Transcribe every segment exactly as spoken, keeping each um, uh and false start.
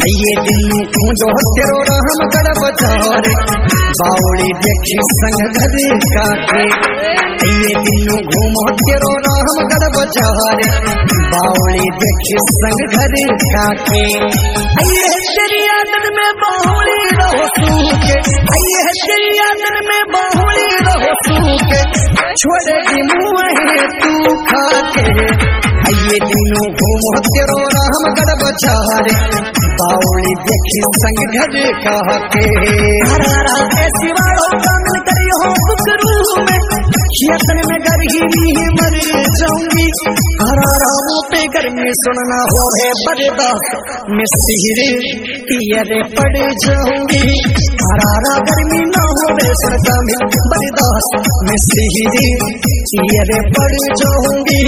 ये दिन जो तेरो राम गढ़ बचारे बावड़ी देखी संग घर काटे ये दिन घूमो तेरो राम गढ़ बचारे बावड़ी देखी संग घर काटे ये तेरी आदत में बावड़ी रहो सूखे ये तेरी आदत में बावड़ी रहो सूखे छोड़ेगी मुँह तू खाके ये दिनों घूमो तेरो राम गढ़ बचारे बावड़ी देखी संग घर कहके हरारा ऐसी वालों का मिल करी हो बुकरू में यतन में गर ही मर जाऊंगी हरारा मुँह पे गर्मी सुनना हो है बर्दाश्त मैं सिहरे पियरे पड़ जाऊंगी हरारा गर्मी ना हो रे सुनता में बर्दाश्त मैं सिहरे पियरे पड़ जाऊंगी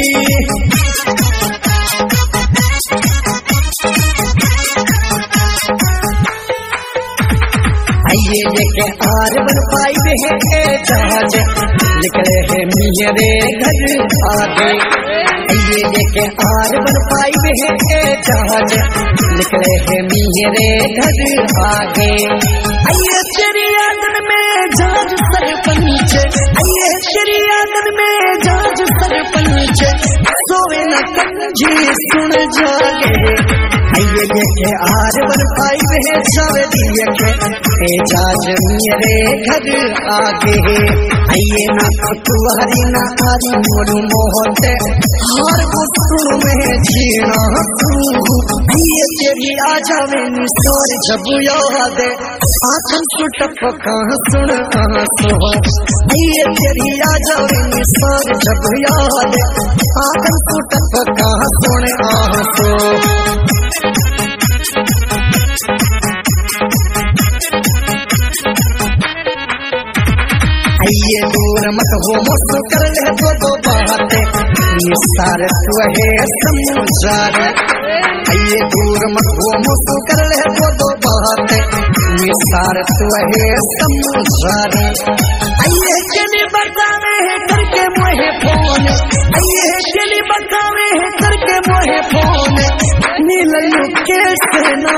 ये लेके आर बन पाई है जहाज निकले हैं मेरे घर आगे ये लेके आर बन पाई है जहाज निकले हैं मेरे घर आगे ये तेरी आंगन में जहाज सरपंच ये तेरी आंगन में जहाज सरपंच सोवे न कंजी सुन जागे ये लेके आर बन पाई है सावरिया के एजाज मेरे घर आगे आइए ना तुम्हारी ना आरी मोरू मोहते हर गुस्सू में जीना ये तेरी आ जावे निसोर जब याद आंखन सुटप कहाँ सुन कहाँ सो ये तेरी आ जावे निसोर जब याद आंखन सुटप कहाँ सुन कहाँ सो ये दूर मत हो मुझ कर ले तो दो बातें निसार तू है समझार ये दूर मत हो मुझ कर ले तो दो बातें निसार तू है समझार ये चली बतावे है करके मोहे फोन ये चली बतावे है करके मोहे फोन नीलू कैसे ना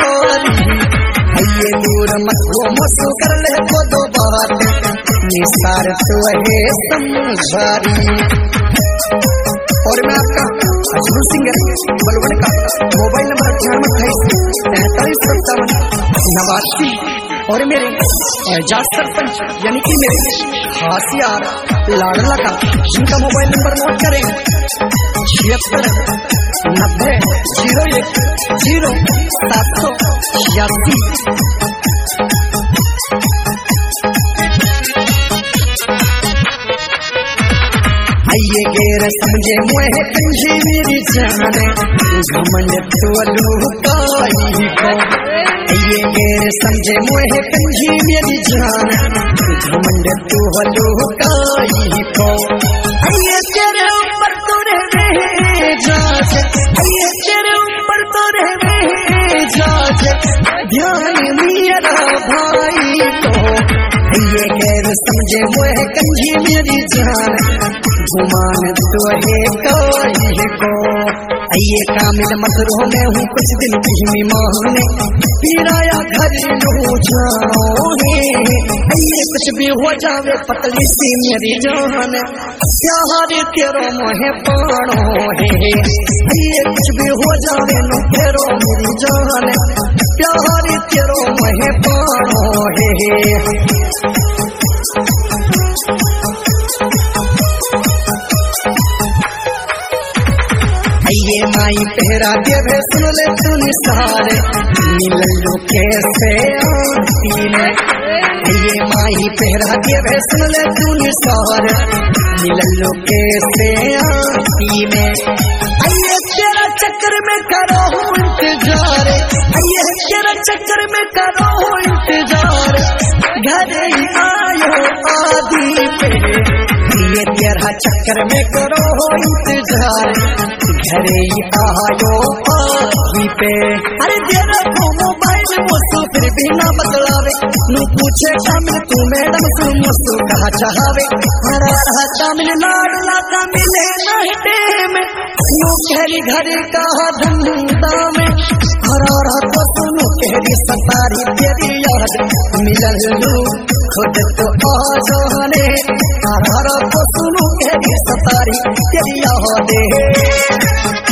ये दूर मत हो मुझ कर ले तो दो बातें निसार तो है समझारी और मैं आपका अजमल सिंगर बलवड़ का मोबाइल नंबर अठानवे अट्ठाईस तैंतालीस सत्तावन नवासी और मेरे एजाज सरपंच यानी कि मेरे खास यार लाडला का जिनका मोबाइल नंबर नोट करें छिहत्तर नब्बे जीरो एक जीरो सात सौ छियासी ये गेर समझे मुहे कंजी मेरी जाने घमंड तू काई को ये गेर समझे मुहे कंजी मेरी जाने घमंड तू काई को ये तेरे ऊपर तो रहे जाज ये तेरे ऊपर तो रहे जाज ध्यान मेरा भाई को ये गेर समझे मुहे कंजी मेरी जाने गुमान तो है कोई को ये कामिल मसरूह में हूँ कुछ दिन की मेहमान पीराया घर लो जाओ है ये कुछ भी हो जावे पतली सी मेरी जान प्यार तेरो मोहे पानो है ये कुछ भी हो जावे नो तेरो मेरी जान प्यार तेरो मोहे पानो है ये माई पहरा देवे सुन ले तू निसारे मिललो कैसे आती ने ये माई पहरा देवे सुन ले तू निसारे मिललो कैसे आती ने ये तेरा चक्कर में करो इंतजार ये तेरा चक्कर में करो इंतजार घर ही आयो आदि पे ये तेरा चक्कर में करो इंतजार घरे ही आयो आदि पे अरे तेरा को मोबाइल मुझसे फिर भी ना बदलावे नू पूछे शामिल तू मैडम तू मुझसे कहा चाहवे हरा रहा शामिल लाडला का मिले नहीं में यूं कहरी घर का धंधा में हरा रहा तो सुनो चलू खुद तो आजाने तारा को सुनू तेरी सतारी तेरी यादें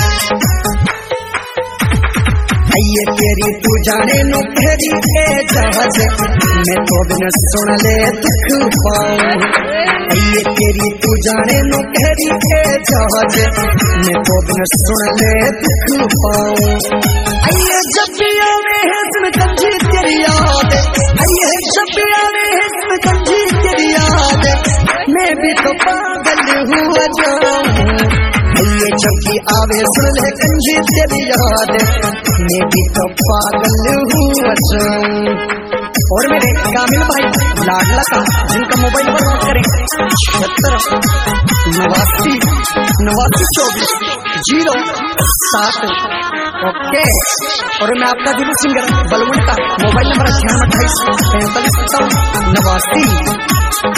आइए तेरी तू जाने नो तेरी ए जहाज मैं तो बिन सुन ले दुख पाऊं आइए तेरी तू जाने नो तेरी ए जहाज मैं तो बिन सुन ले दुख पाऊं आइए जब भी आवे है इसमें कंजी तेरी याद आइए जब भी आवे है इसमें कंजी तेरी याद मैं भी तो पागल हुआ जाऊं आइए जब भी आवे सुन ले कंजी तेरी याद मैं भी तो पागल हुआ जाऊं। और मेरे कामिल भाई लाडला का जिनका मोबाइल नंबर नोट करें छिहत्तर नवासी नवासी चौबीस जीरो सात ओके। और मैं आपका दिल सिंगर बलवंत का मोबाइल नंबर अठानवे अट्ठाईस पैंतालीस सत्तावन नवासी।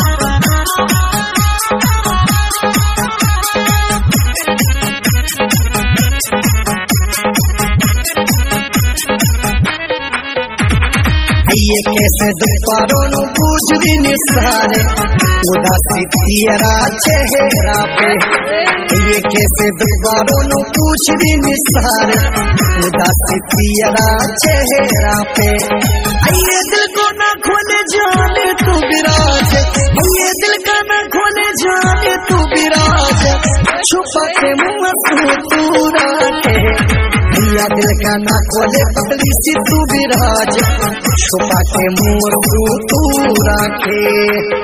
ये कैसे दोपहरों नो पूछ भी निसारे उदासी तेरा चेहरा पे ये कैसे दोपहरों नो पूछ भी निसारे उदासी तेरा चेहरा पे आइए दिल को ना खोले जाने तू विराज आइए दिल का ना खोले जाने तू विराज छुपा के मुँह तू रखे भैया दिल का ना खोले पतली सी तू विराज छुपा के मुँह तू तू रखे।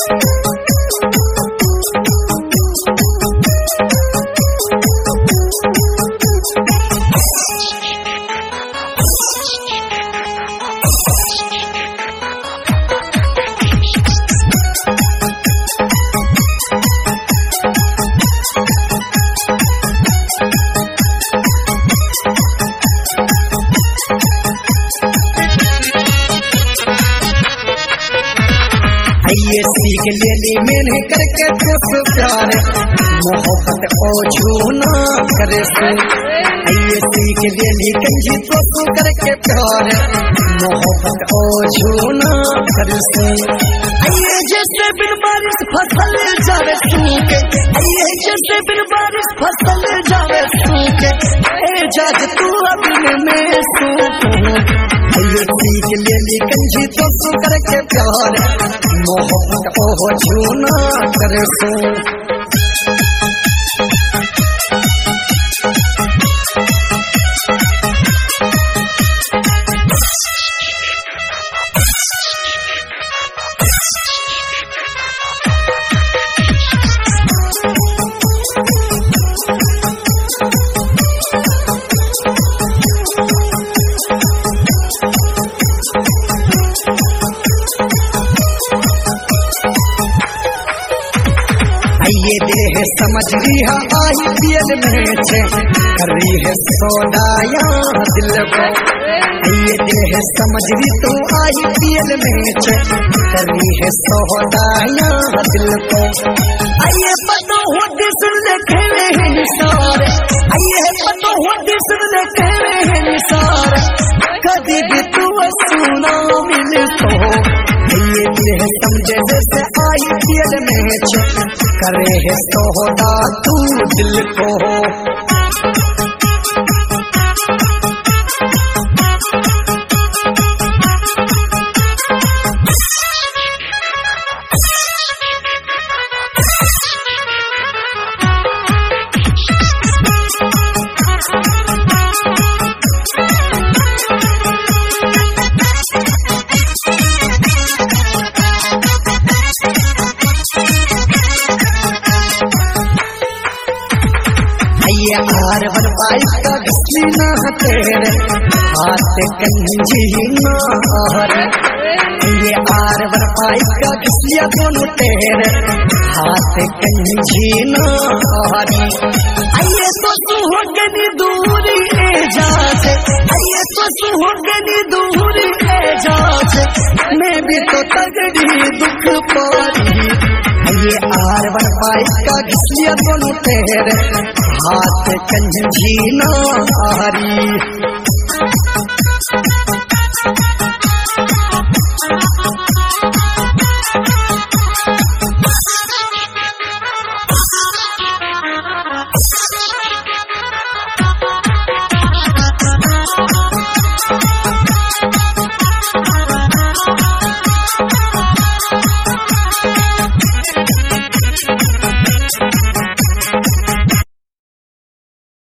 ये सीख ले ली मैंने करके तुझसे प्यार मोहब्बत ओ छूना करे से ये सीख ले ली कंजी तो करके प्यार मोहब्बत ओ छूना करे से ये जैसे बिन बारिश फसल जावे सूखे ये जैसे बिन बारिश फसल जावे सूखे ए जाज तू अपने में सूखे ये सीख ले ली कंजी तो करके प्यार मोहब्बत ओ छूना करे सो। ये देह समझ लिया आई दिल में छे कर रही है सौदाया दिल को ये देह समझ ली तो आई दिल में छे कर रही है सौदाया दिल को आइए पता हो दिल ने खेले हैं निसार आइए पता हो दिल ने खेले हैं निसार कभी भी तू सुना मिल तो ये दिल समझे जैसे आई दिल में छे करे है सोहदा तू दिल को। ये आर वन पाइप का घसी ना तेरे हाथ कंजी ना हरे ये आर वन पाइप का घसिया दोनों तेरे हाथ कंजी ना हरे आइए तो तू हो गई दूरी ए जाज आइए तो तू हो गई दूरी ए जाज मैं भी तो तगड़ी दुख पारी ये आर वन पाइप का घसिया दोनों तेरे हाथ कंजी ना हरी।